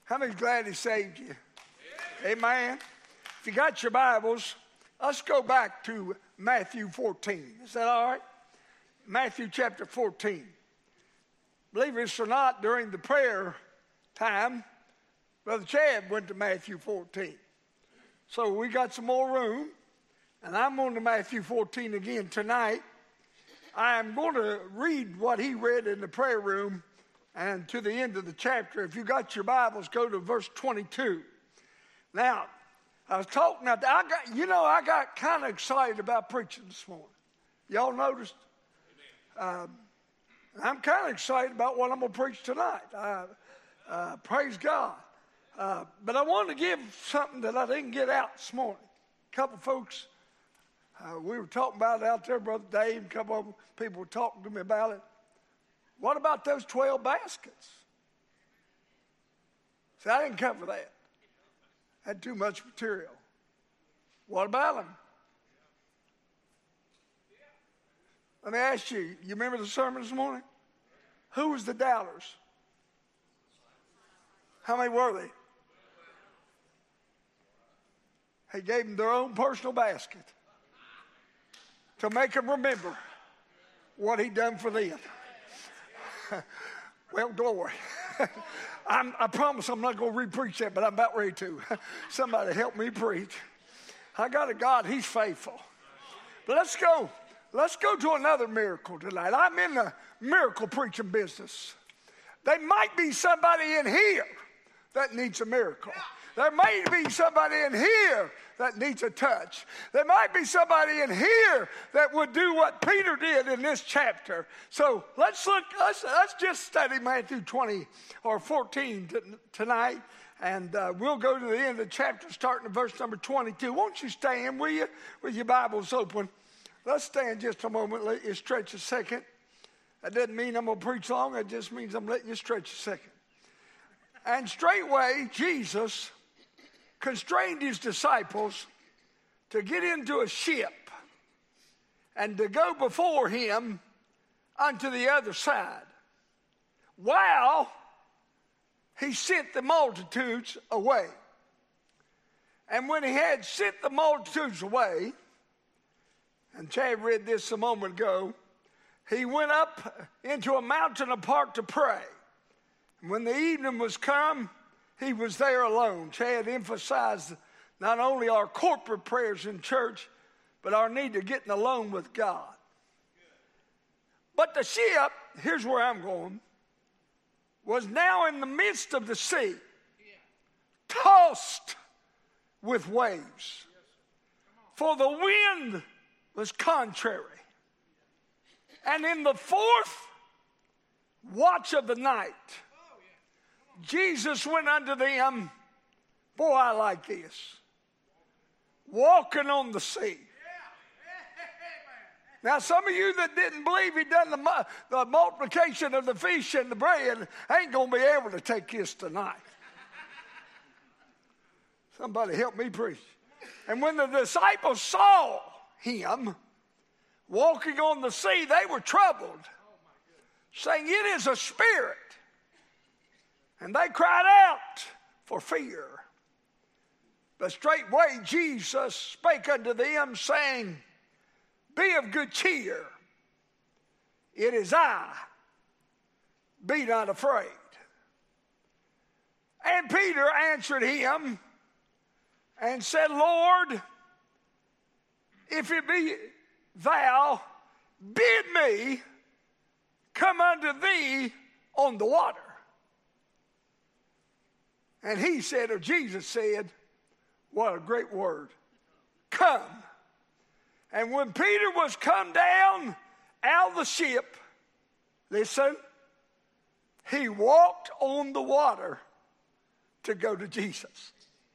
How many's glad he saved you? Amen. If you got your Bibles, let's go back to Matthew 14. Is that all right? Matthew chapter 14. Believe it or not, during the prayer time, Brother Chad went to Matthew 14. So we got some more room, and I'm on to Matthew 14 again tonight. I am going to read what he read in the prayer room and to the end of the chapter. If you got your Bibles, go to verse 22. Now, I was talking, I got kind of excited about preaching this morning. Y'all noticed? I'm kind of excited about what I'm going to preach tonight. Praise God. But I wanted to give something that I didn't get out this morning. A couple folks, we were talking about it out there, Brother Dave, a couple of people were talking to me about it. What about those 12 baskets? See, I didn't cover that. Had too much material. What about them? Let me ask you, you remember the sermon this morning? Who was the doubters? How many were they? He gave them their own personal basket to make them remember what he'd done for them. Well, glory. I promise I'm not going to re-preach that, but I'm about ready to. Somebody help me preach. I got a God, he's faithful. But let's go to another miracle tonight. I'm in the miracle preaching business. There might be somebody in here that needs a miracle. There may be somebody in here that needs a touch. There might be somebody in here that would do what Peter did in this chapter. So let's just study Matthew 20 or 14 tonight, and we'll go to the end of the chapter starting at verse number 22. Won't you stand, will you, with your Bibles open? Let's stand just a moment. Let you stretch a second. That doesn't mean I'm going to preach long. It just means I'm letting you stretch a second. And straightway, Jesus constrained his disciples to get into a ship and to go before him unto the other side, while he sent the multitudes away. And when he had sent the multitudes away, and Chad read this a moment ago, he went up into a mountain apart to pray. And when the evening was come, he was there alone. Chad emphasized not only our corporate prayers in church, but our need to get alone with God. But the ship, here's where I'm going, was now in the midst of the sea, tossed with waves. For the wind was contrary. And in the fourth watch of the night, Jesus went unto them, boy, I like this, walking on the sea. Now, some of you that didn't believe he done the multiplication of the fish and the bread ain't going to be able to take this tonight. Somebody help me preach. And when the disciples saw him walking on the sea, they were troubled, saying, it is a spirit. And they cried out for fear. But straightway Jesus spake unto them, saying, be of good cheer. It is I. Be not afraid. And Peter answered him and said, Lord, if it be thou, bid me come unto thee on the water. And he said, or Jesus said, what a great word, come. And when Peter was come down out of the ship, listen, he walked on the water to go to Jesus.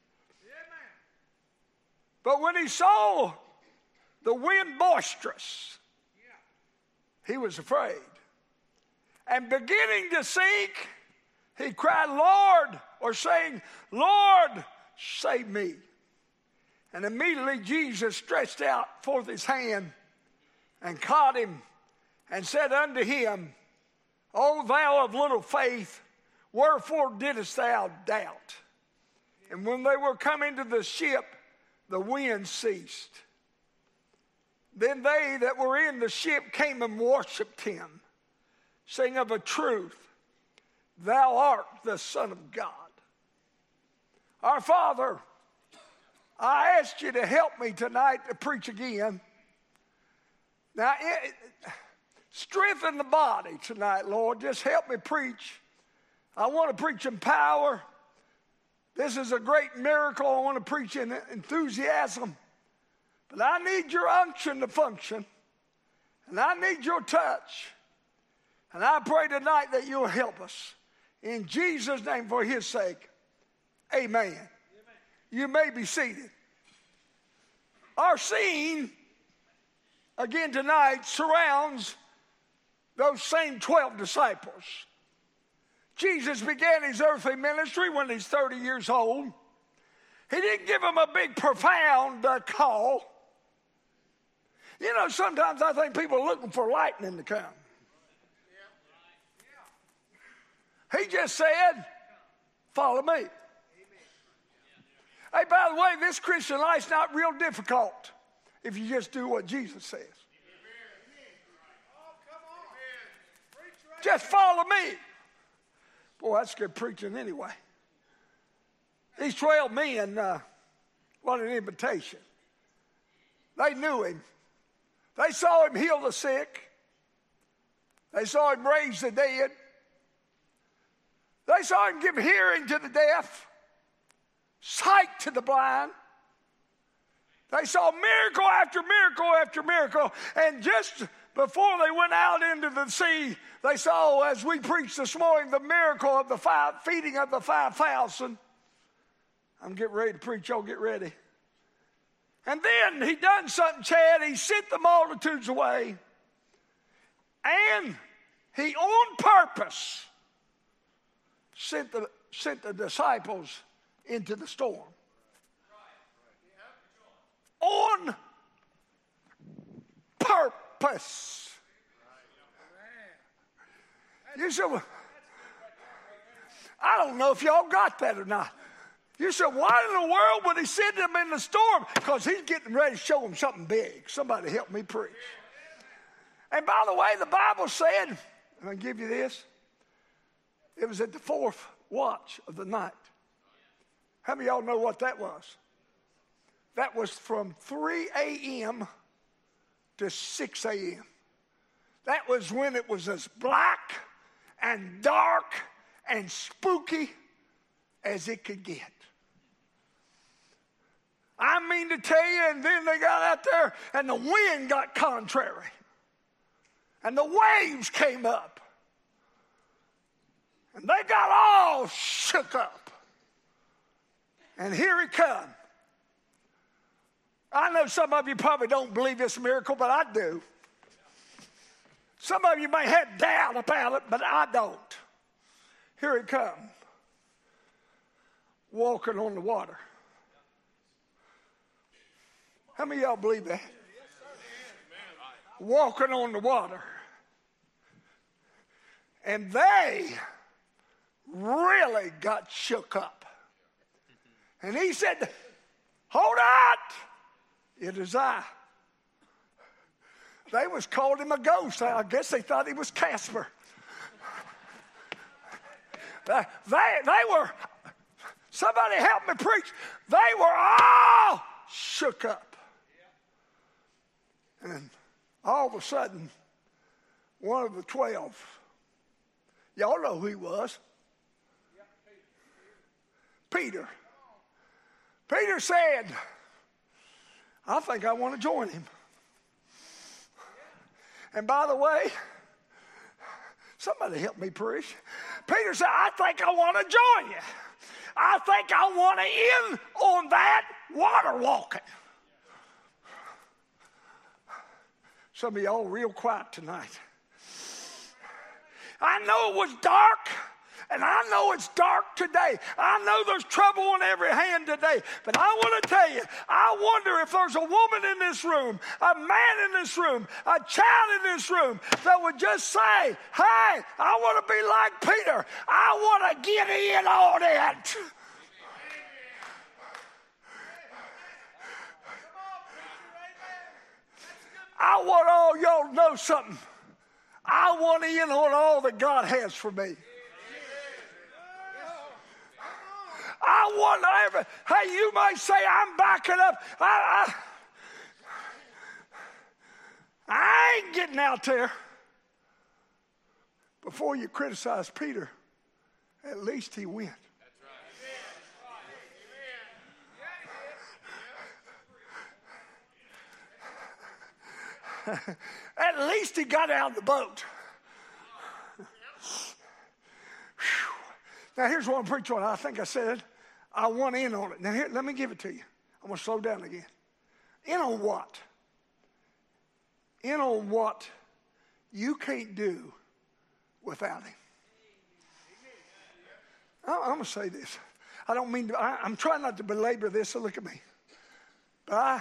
But when he saw the wind boisterous, he was afraid. And beginning to sink, he cried, Lord, or saying, Lord, save me. And immediately Jesus stretched out forth his hand and caught him and said unto him, O thou of little faith, wherefore didst thou doubt? And when they were come into the ship, the wind ceased. Then they that were in the ship came and worshipped him, saying, of a truth, thou art the Son of God. Our Father, I ask you to help me tonight to preach again. Now, strengthen the body tonight, Lord. Just help me preach. I want to preach in power. This is a great miracle. I want to preach in enthusiasm. But I need your unction to function. And I need your touch. And I pray tonight that you'll help us. In Jesus' name, for his sake. Amen. Amen. You may be seated. Our scene, again tonight, surrounds those same 12 disciples. Jesus began his earthly ministry when he's 30 years old. He didn't give them a big, profound call. You know, sometimes I think people are looking for lightning to come. He just said, follow me. Hey, by the way, this Christian life's not real difficult if you just do what Jesus says. Just follow me. Boy, that's good preaching anyway. These 12 men, what an invitation. They knew him. They saw him heal the sick. They saw him raise the dead. They saw him give hearing to the deaf, sight to the blind. They saw miracle after miracle after miracle. And just before they went out into the sea, they saw, as we preached this morning, the miracle of the feeding of the 5,000. I'm getting ready to preach. Y'all get ready. And then he done something, Chad. He sent the multitudes away. And he, on purpose, sent the disciples into the storm. On purpose. You said, well, I don't know if y'all got that or not. You said, why in the world would he send them in the storm? Because he's getting ready to show them something big. Somebody help me preach. And by the way, the Bible said, I'm going to give you this. It was at the 4th watch of the night. How many of y'all know what that was? That was from 3 a.m. to 6 a.m. That was when it was as black and dark and spooky as it could get. I mean to tell you, and then they got out there and the wind got contrary. And the waves came up. And they got all shook up. And here he come. I know some of you probably don't believe this miracle, but I do. Some of you may have doubt about it, but I don't. Here he come. Walking on the water. How many of y'all believe that? Walking on the water. And they really got shook up. And he said, hold on, it is I. They was called him a ghost. I guess they thought he was Casper. They were, somebody help me preach. They were all shook up. And all of a sudden, one of the 12, y'all know who he was. Peter. Peter said, I think I want to join him. And by the way, somebody help me preach. Peter said, I think I want to join you. I think I want to in on that water walking. Some of y'all real quiet tonight. I know it was dark. And I know it's dark today. I know there's trouble on every hand today. But I want to tell you, I wonder if there's a woman in this room, a man in this room, a child in this room that would just say, hey, I want to be like Peter. I want to get in on it. I want all y'all to know something. I want in on all that God has for me. I want every, hey, you might say I'm backing up. I ain't getting out there. Before you criticize Peter, at least he went. At least he got out of the boat. Now here's what I'm preaching on. I think I said I want in on it. Now here, let me give it to you. I'm going to slow down again. In on what? In on what you can't do without him. I'm going to say this. I don't mean to, I'm trying not to belabor this, so look at me. But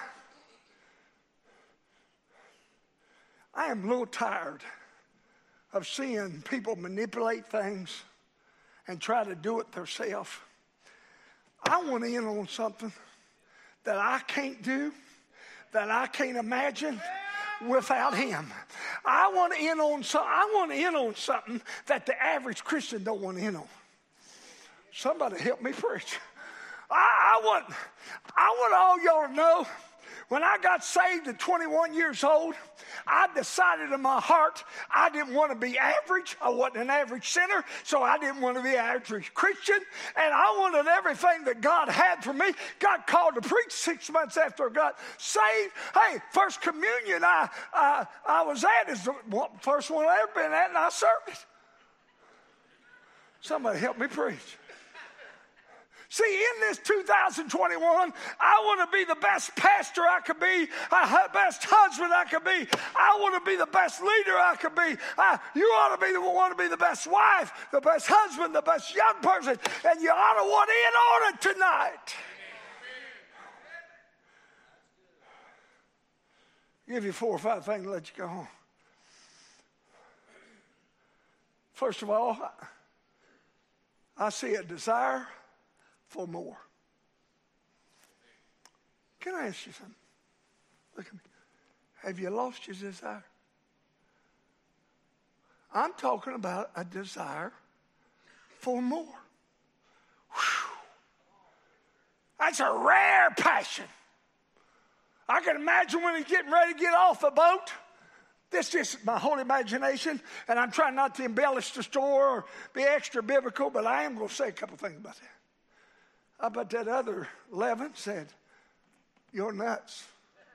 I am a little tired of seeing people manipulate things and try to do it themselves. I want in on something that I can't do, that I can't imagine without him. I want in on something that the average Christian don't want in on. Somebody help me preach. I want all y'all to know, when I got saved at 21 years old, I decided in my heart I didn't want to be average. I wasn't an average sinner, so I didn't want to be an average Christian. And I wanted everything that God had for me. Got called to preach 6 months after I got saved. Hey, first communion I was at is the first one I've ever been at, and I served it. Somebody help me preach. See, in this 2021, I want to be the best pastor I could be, the best husband I could be. I want to be the best leader I could be. You ought to be the best wife, the best husband, the best young person, and you ought to want in on it tonight. I'll give you 4 or 5 things to let you go home. First of all, I see a desire for more. Can I ask you something? Look at me. Have you lost your desire? I'm talking about a desire for more. Whew. That's a rare passion. I can imagine when he's getting ready to get off the boat. This is just my whole imagination, and I'm trying not to embellish the story or be extra biblical, but I am going to say a couple things about that. How about that other 11 said, you're nuts.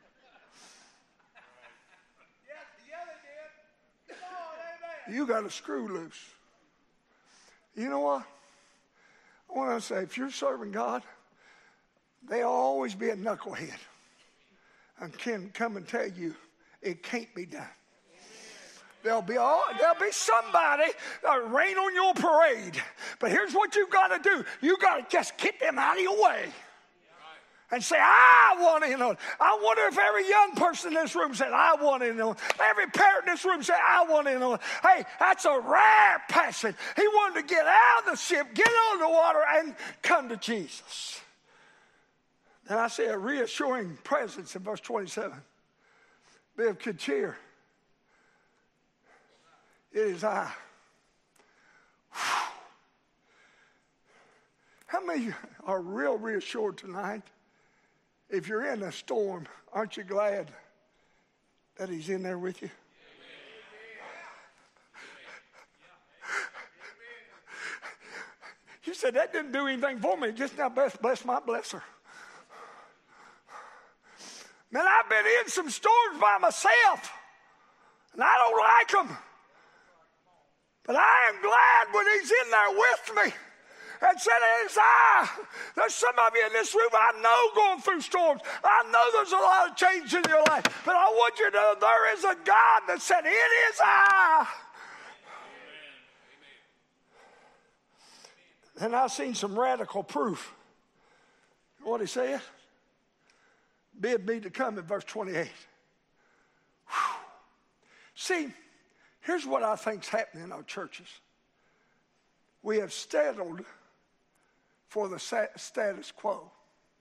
You got a screw loose. You know what? I want to say, if you're serving God, there'll always be a knucklehead and can come and tell you it can't be done. There'll be somebody that rain on your parade. But here's what you've got to do. You've got to just get them out of your way. And say, I want in on it. I wonder if every young person in this room said, I want in on it. Every parent in this room said, I want in on it. Hey, that's a rare passion. He wanted to get out of the ship, get on the water, and come to Jesus. And I see a reassuring presence in verse 27. Be of good cheer. It is I. Whew. How many are real reassured tonight? If you're in a storm, aren't you glad that he's in there with you? You said that didn't do anything for me. Just now bless my blesser. Man, I've been in some storms by myself, and I don't like them. But I am glad when he's in there with me. And said, it's I. There's some of you in this room I know going through storms. I know there's a lot of change in your life. But I want you to know there is a God that said, it is I. Then I seen some radical proof. You know what he said? Bid me to come in verse 28. Whew. See, here's what I think's happening in our churches. We have settled for the status quo.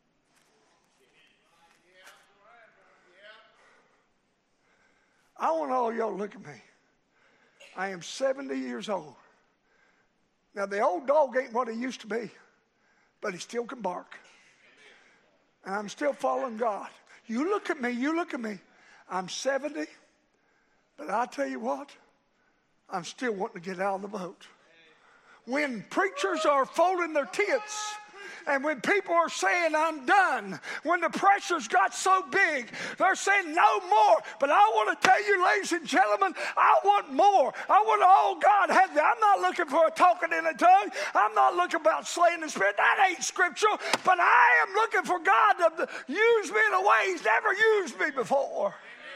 I want all y'all to look at me. I am 70 years old. Now, the old dog ain't what he used to be, but he still can bark. And I'm still following God. You look at me. I'm 70, but I tell you what, I'm still wanting to get out of the boat. When preachers are folding their tents, and when people are saying, I'm done, when the pressure's got so big, they're saying no more. But I want to tell you, ladies and gentlemen, I want more. I want all God has. I'm not looking for a talking in a tongue. I'm not looking about slaying the spirit. That ain't scriptural. But I am looking for God to use me in a way He's never used me before.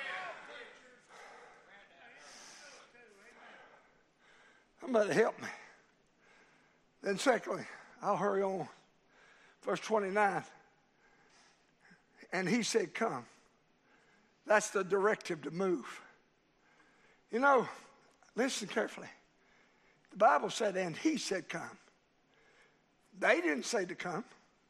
Somebody help me. Then secondly, I'll hurry on. Verse 29, and he said, come. That's the directive to move. You know, listen carefully. The Bible said, and he said, come. They didn't say to come.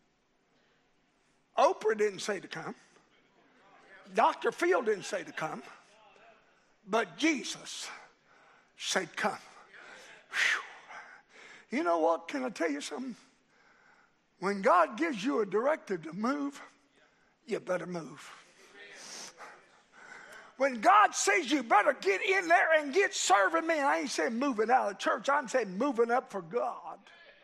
Oprah didn't say to come. Dr. Phil didn't say to come. But Jesus said, come. Whew. You know what? Can I tell you something? When God gives you a directive to move, you better move. When God says you better get in there and get serving me, I ain't saying moving out of church, I'm saying moving up for God.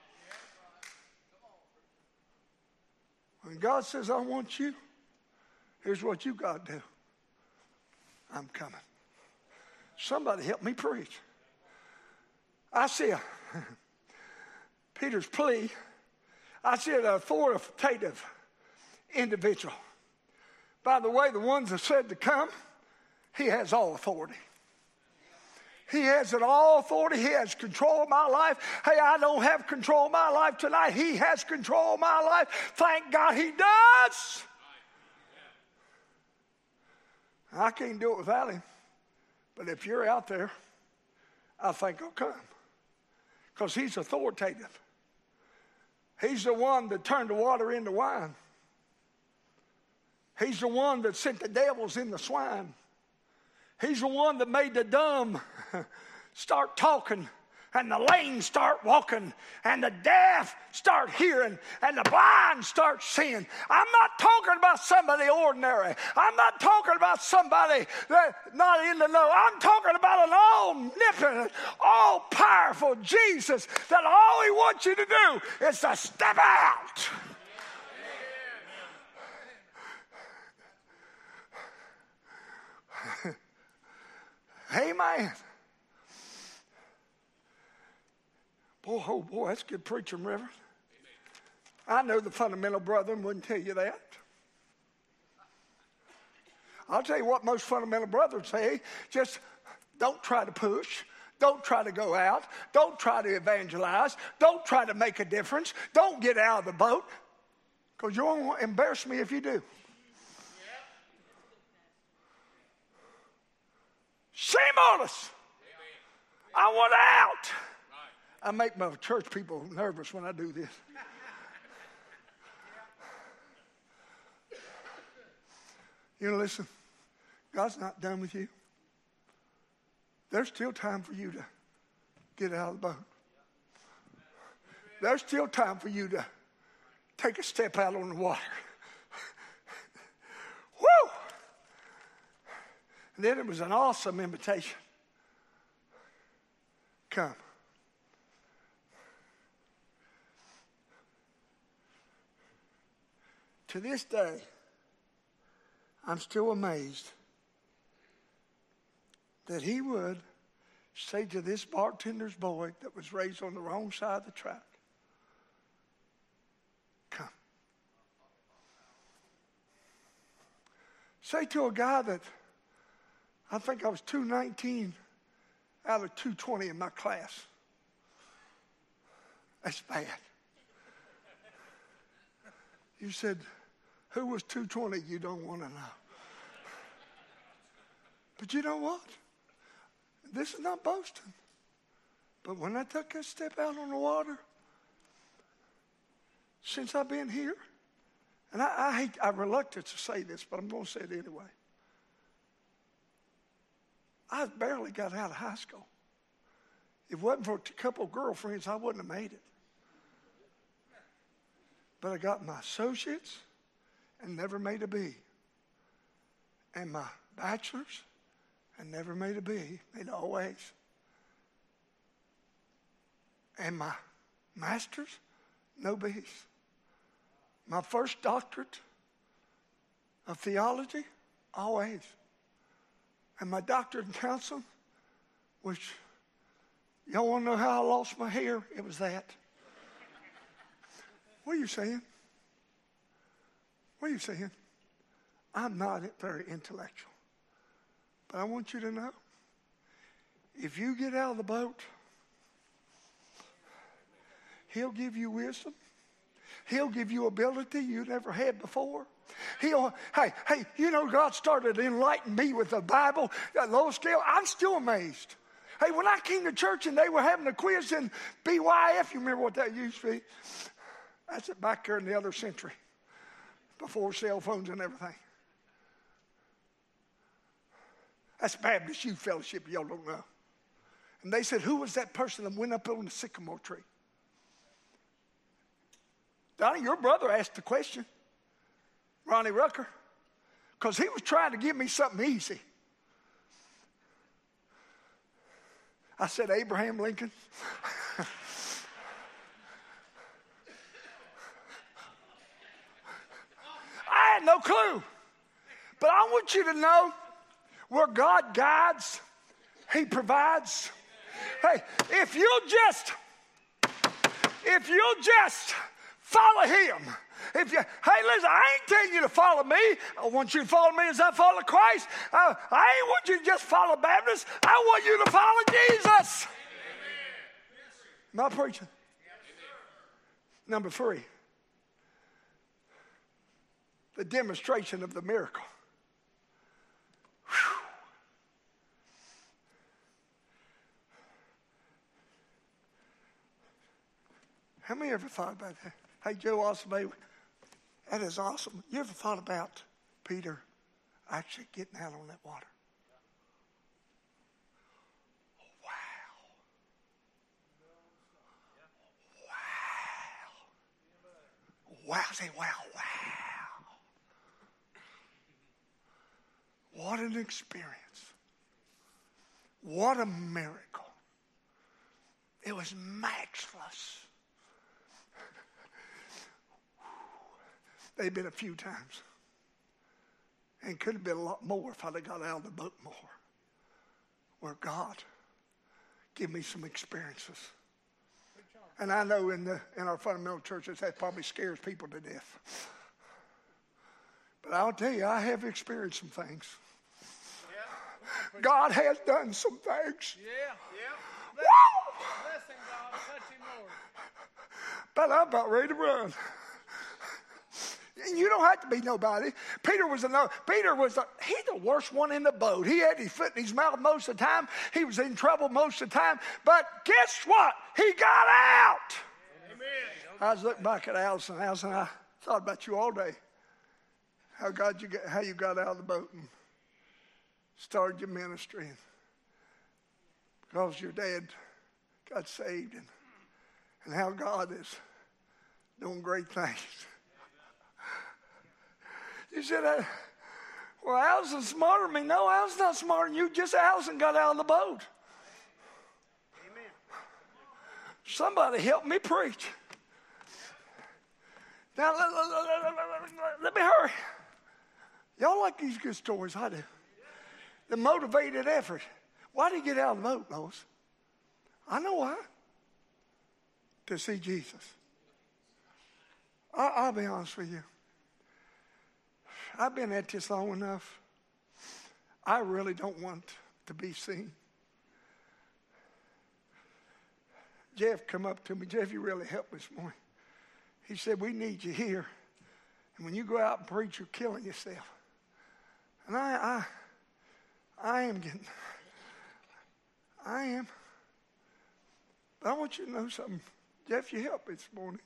When God says, I want you, here's what you got to do. I'm coming. Somebody help me preach. I see Peter's plea. I see an authoritative individual. By the way, the ones that said to come, he has all authority. He has it all authority. He has control of my life. Hey, I don't have control of my life tonight. He has control of my life. Thank God he does. I can't do it without him. But if you're out there, I think I'll come. Because he's authoritative. He's the one that turned the water into wine. He's the one that sent the devils in the swine. He's the one that made the dumb start talking and the lame start walking and the deaf start hearing and the blind start seeing. I'm not talking about somebody ordinary. I'm not talking about somebody that's not in the know. I'm talking about an omnipotent, all-powerful Jesus that all he wants you to do is to step out. Amen. Boy, oh boy, that's good preaching, Reverend. I know the fundamental brethren wouldn't tell you that. I'll tell you what most fundamental brethren say. Just don't try to push. Don't try to go out. Don't try to evangelize. Don't try to make a difference. Don't get out of the boat. Because you won't embarrass me if you do. Shame on us. I want out. I make my church people nervous when I do this. You know, listen, God's not done with you. There's still time for you to get out of the boat. There's still time for you to take a step out on the water. Woo! And then it was an awesome invitation. Come. To this day, I'm still amazed that he would say to this bartender's boy that was raised on the wrong side of the track, come. Say to a guy that I think I was 219 out of 220 in my class. That's bad. You said, who was 220? You don't want to know. But you know what? This is not boasting. But when I took that step out on the water, since I've been here, and I'm reluctant to say this, but I'm going to say it anyway. I barely got out of high school. If it wasn't for a couple of girlfriends, I wouldn't have made it. But I got my associates and never made a B. And my bachelor's and never made a B. Made always. And my master's, no B's. My first doctorate of theology, always. And my doctorate in counseling, which, y'all want to know how I lost my hair? It was that. What are you saying? What are you saying? I'm not very intellectual. But I want you to know, if you get out of the boat, He'll give you wisdom. He'll give you ability you never had before. Hey, you know, God started enlightening me with the Bible at low scale. I'm still amazed. Hey, when I came to church and they were having a quiz in BYF, you remember what that used to be? That's it back there in the other century, before cell phones and everything. That's Baptist Youth Fellowship, y'all don't know. And they said, who was that person that went up on the sycamore tree? Donnie, your brother asked the question, Ronnie Rucker, because he was trying to give me something easy. I said, Abraham Lincoln. I had no clue. But I want you to know, where God guides, He provides. Hey, if you'll just follow Him. Hey, listen, I ain't telling you to follow me. I want you to follow me as I follow Christ. I ain't want you to just follow Baptist. I want you to follow Jesus. Am I preaching? Number 3, the demonstration of the miracle. Whew. How many ever thought about that? Hey, Joe Osmay, that is awesome. You ever thought about Peter actually getting out on that water? Wow. Wow. Say wow, wow. What an experience. What a miracle. It was matchless. They've been a few times. And could have been a lot more if I'd have got out of the boat more. Where God give me some experiences. And I know in our fundamental churches that probably scares people to death. But I'll tell you, I have experienced some things. Yeah. God has done some things. Yeah. Blessing God, touch Him, Lord. But I'm about ready to run. You don't have to be nobody. Peter was the worst one in the boat. He had his foot in his mouth most of the time. He was in trouble most of the time. But guess what? He got out. Amen. I was looking back at Allison. Allison, I thought about you all day. How you got out of the boat and started your ministry. Because your dad got saved. And how God is doing great things. You said, well, Allison's smarter than me. No, Allison's not smarter than you. Just Allison got out of the boat. Amen. Somebody help me preach. Now, let me hurry. Y'all like these good stories, I do. The motivated effort. Why did he get out of the boat, Lois? I know why. To see Jesus. I'll be honest with you. I've been at this long enough. I really don't want to be seen. Jeff come up to me. Jeff, you really helped me this morning. He said, we need you here And when you go out and preach, you're killing yourself. And I am. But I want you to know something. Jeff, you helped me this morning.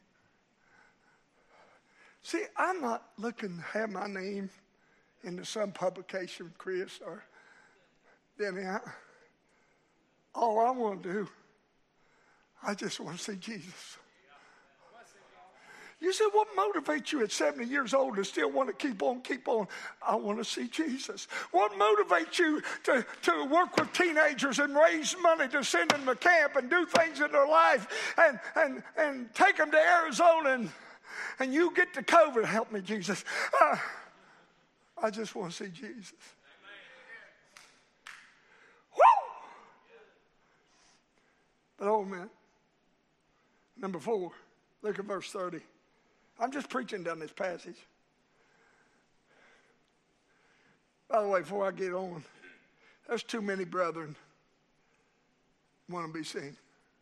See, I'm not looking to have my name into some publication, Chris, or Denny. All I want to do, I just want to see Jesus. You said, what motivates you at 70 years old to still want to keep on? I want to see Jesus. What motivates you to work with teenagers and raise money to send them to camp and do things in their life and take them to Arizona and you get to COVID? Help me, Jesus. I just want to see Jesus. Woo! But oh man, number 4, look at verse 30. I'm just preaching down this passage. By the way, before I get on, there's too many brethren want to be seen.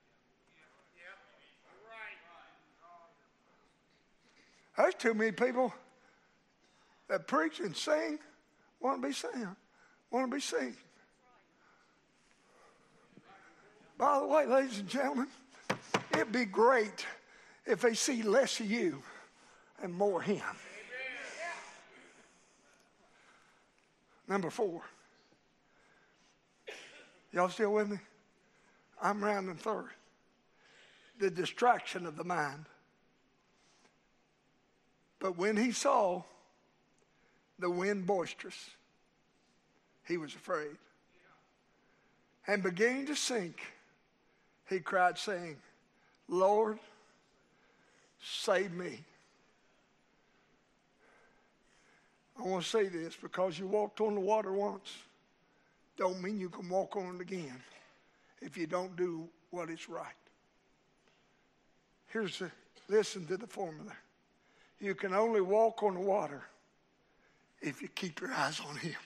There's too many people that preach and sing want to be seen. By the way, ladies and gentlemen, it'd be great if they see less of you and more him. Number 4. Y'all still with me? I'm rounding third. The distraction of the mind. But when he saw the wind boisterous, he was afraid. And beginning to sink, he cried, saying, Lord, save me. I want to say this, because you walked on the water once, don't mean you can walk on it again if you don't do what is right. Listen to the formula. You can only walk on the water if you keep your eyes on him.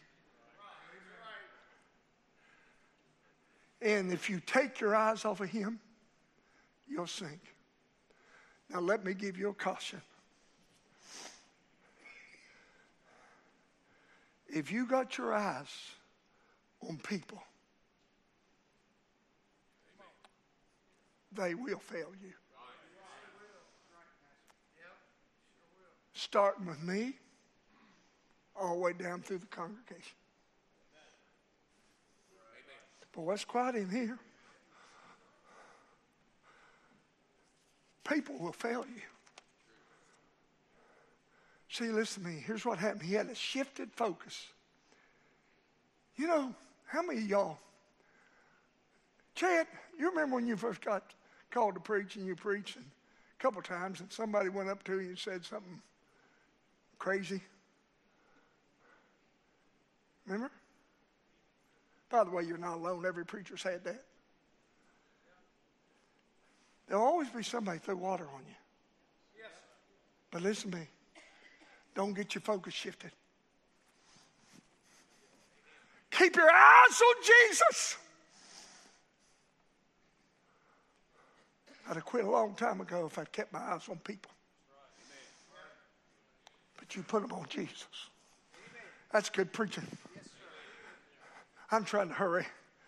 And if you take your eyes off of him, you'll sink. Now let me give you a caution. If you got your eyes on people, they will fail you. Starting with me, all the way down through the congregation. But what's quiet in here? People will fail you. See, listen to me. Here's what happened. He had a shifted focus. You know, how many of y'all, Chad, you remember when you first got called to preach and you preached and a couple times and somebody went up to you and said something crazy? Remember? By the way, you're not alone. Every preacher's had that. There'll always be somebody throw water on you. Yes. But listen to me. Don't get your focus shifted. Keep your eyes on Jesus. I'd have quit a long time ago if I'd kept my eyes on people. But you put them on Jesus. That's good preaching. I'm trying to hurry.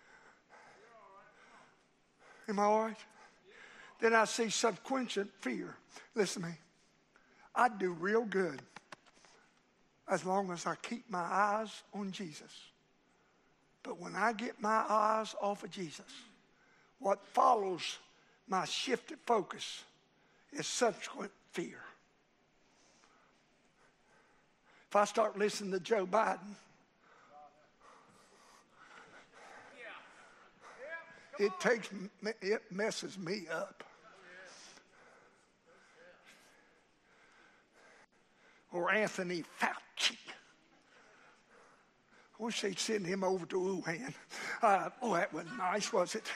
Am I all right? Then I see subsequent fear. Listen to me. I'd do real good as long as I keep my eyes on Jesus. But when I get my eyes off of Jesus, what follows my shifted focus is subsequent fear. If I start listening to Joe Biden, it messes me up. Or Anthony Fauci. I wish they'd send him over to Wuhan. That wasn't nice, was it?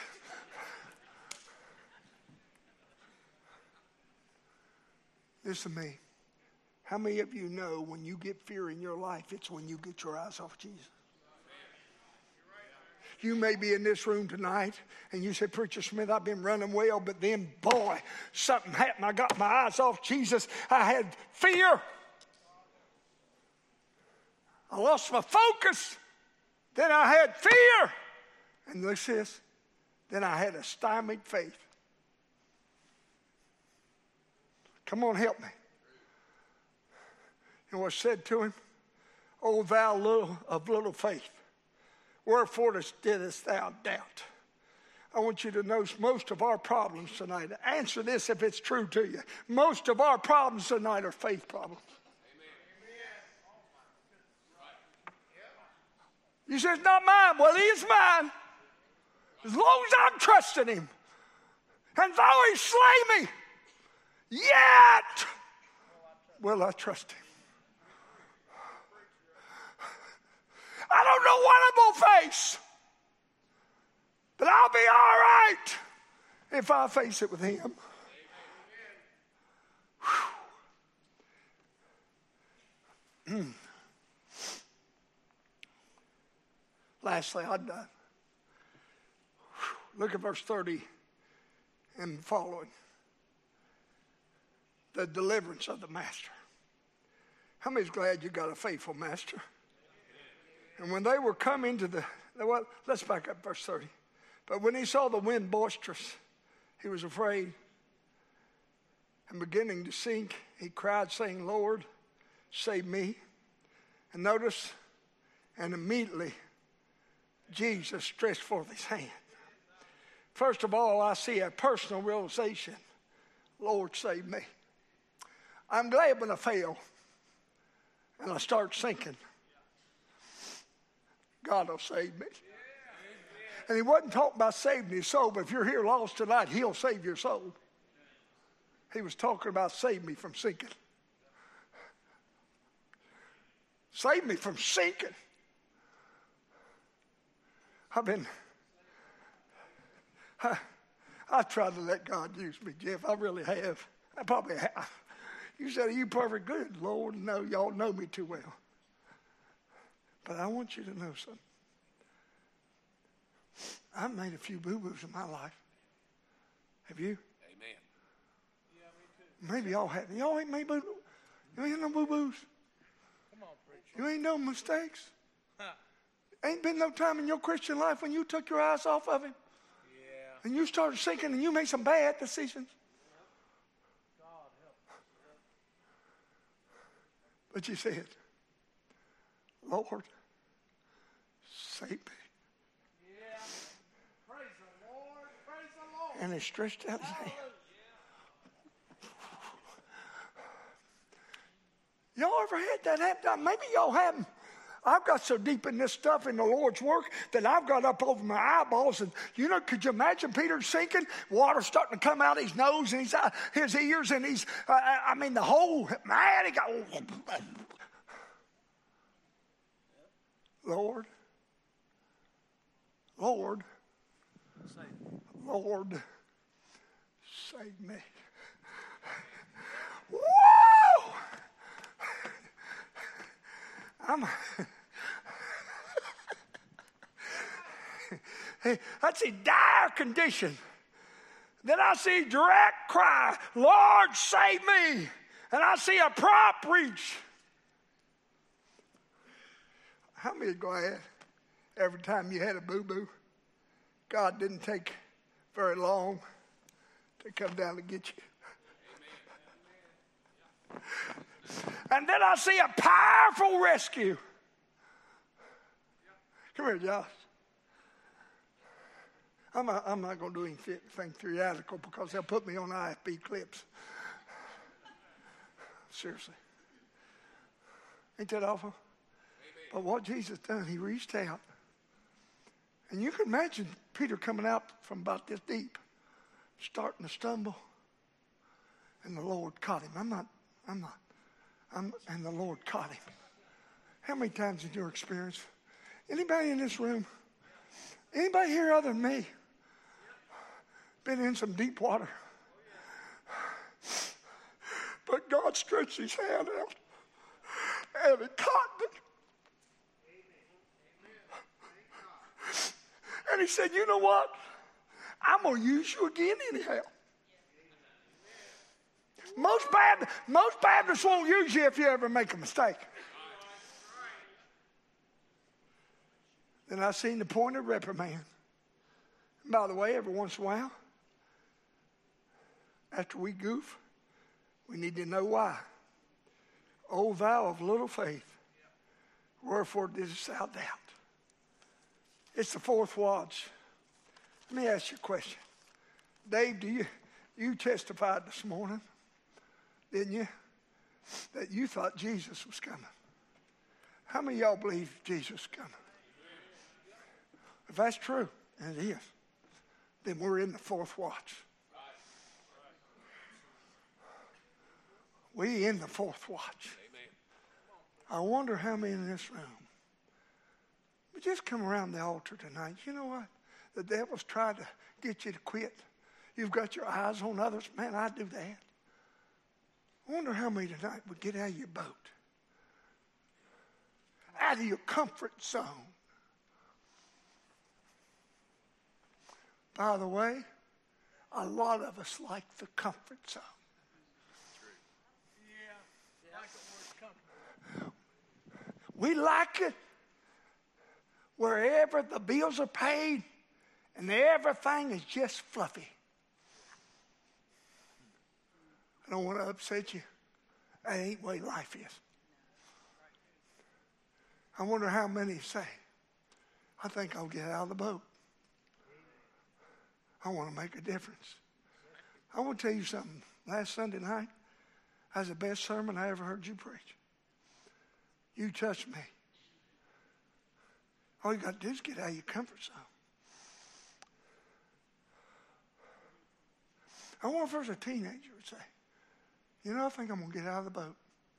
Listen to me. How many of you know when you get fear in your life, it's when you get your eyes off Jesus? You may be in this room tonight and you say, Preacher Smith, I've been running well, but then, boy, something happened. I got my eyes off Jesus. I had fear. I lost my focus. Then I had fear. And this, then I had a stymied faith. Come on, help me. And what said to him? O thou of little faith, wherefore didst thou doubt? I want you to know most of our problems tonight. Answer this if it's true to you. Most of our problems tonight are faith problems. You say, it's not mine. Well, he is mine. As long as I'm trusting him. And though he slay me, yet will I trust him. I don't know what I'm going to face. But I'll be all right if I face it with him. Lastly, I'm done. Look at verse 30 and following. The deliverance of the master. How many's glad you got a faithful master? And when they were coming to well, let's back up verse 30. But when he saw the wind boisterous, he was afraid. And beginning to sink, he cried, saying, Lord, save me. And notice, and immediately Jesus stretched forth his hand. First of all, I see a personal realization. Lord, save me. I'm glad when I fail and I start sinking, God will save me. And he wasn't talking about saving his soul, but if you're here lost tonight, he'll save your soul. He was talking about save me from sinking. Save me from sinking. I've tried to let God use me, Jeff. I really have. I probably have. You said, are you perfect? Good, Lord. No, y'all know me too well. But I want you to know something. I've made a few boo-boos in my life. Have you? Amen. Yeah, me too. Maybe y'all haven't. Y'all ain't made boo-boos. You ain't no boo-boos. Come on, preacher. You ain't no mistakes. Ain't been no time in your Christian life when you took your eyes off of him. Yeah. And you started sinking and you made some bad decisions. God help. But you said, Lord, save me. Yeah. Praise the Lord. Praise the Lord. And he stretched out his hand. Y'all ever had that happen? Maybe y'all haven't. I've got so deep in this stuff in the Lord's work that I've got up over my eyeballs. And, you know, could you imagine Peter sinking? Water starting to come out his nose and his ears and the whole, man, he got, Lord, save me. Whoa! That's a dire condition. Then I see direct cry, Lord, save me. And I see a prompt reach. How many are glad every time you had a boo-boo, God didn't take very long to come down and get you? And then I see a powerful rescue. Come here, Josh. I'm not going to do anything theatrical because they'll put me on IFB clips. Seriously. Ain't that awful? Amen. But what Jesus done, he reached out. And you can imagine Peter coming out from about this deep, starting to stumble. And the Lord caught him. And the Lord caught him. How many times in your experience? Anybody in this room? Anybody here other than me? Been in some deep water. But God stretched his hand out and he caught me. And he said, you know what? I'm going to use you again anyhow. Most Baptists won't use you if you ever make a mistake. Then I seen the pointed reprimand. And by the way, every once in a while, after we goof, we need to know why. O thou of little faith, wherefore didst thou doubt? It's the fourth watch. Let me ask you a question. Dave, you testified this morning, didn't you, that you thought Jesus was coming? How many of y'all believe Jesus is coming? If that's true, and it is, then we're in the fourth watch. We in the fourth watch. I wonder how many in this room. But just come around the altar tonight. You know what? The devil's tried to get you to quit. You've got your eyes on others. Man, I do that. I wonder how many tonight would get out of your boat. Out of your comfort zone. By the way, a lot of us like the comfort zone. Yeah, like it where it's comfortable. We like it wherever the bills are paid and everything is just fluffy. I don't want to upset you. That ain't the way life is. I wonder how many say, I think I'll get out of the boat. I want to make a difference. I want to tell you something. Last Sunday night, that was the best sermon I ever heard you preach. You touched me. All you got to do is get out of your comfort zone. I wonder if there's a teenager would say, you know, I think I'm going to get out of the boat.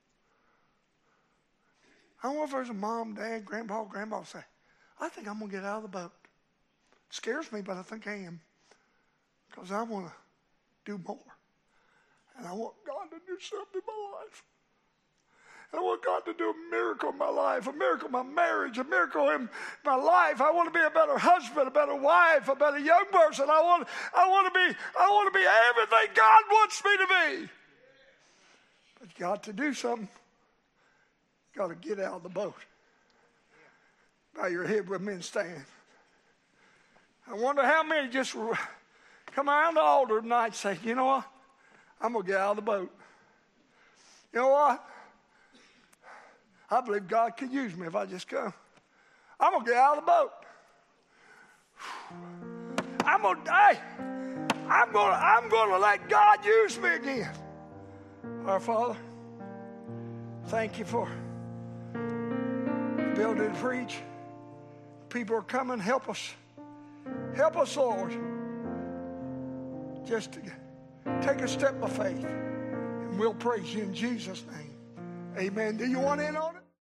I wonder if there's a mom, dad, grandpa say, I think I'm going to get out of the boat. It scares me, but I think I am. Because I want to do more. And I want God to do something in my life. And I want God to do a miracle in my life, a miracle in my marriage, a miracle in my life. I want to be a better husband, a better wife, a better young person. I want to be everything God wants me to be. But you got to do something. You got to get out of the boat. Bow your head with me and stand. I wonder how many just come around the altar tonight and say, you know what? I'm going to get out of the boat. You know what? I believe God can use me if I just go. I'm going to get out of the boat. I'm going to let God use me again. Our Father, thank you for the ability to preach. People are coming. Help us. Help us, Lord, just to take a step of faith. And we'll praise you in Jesus' name. Amen. Do you want in on it?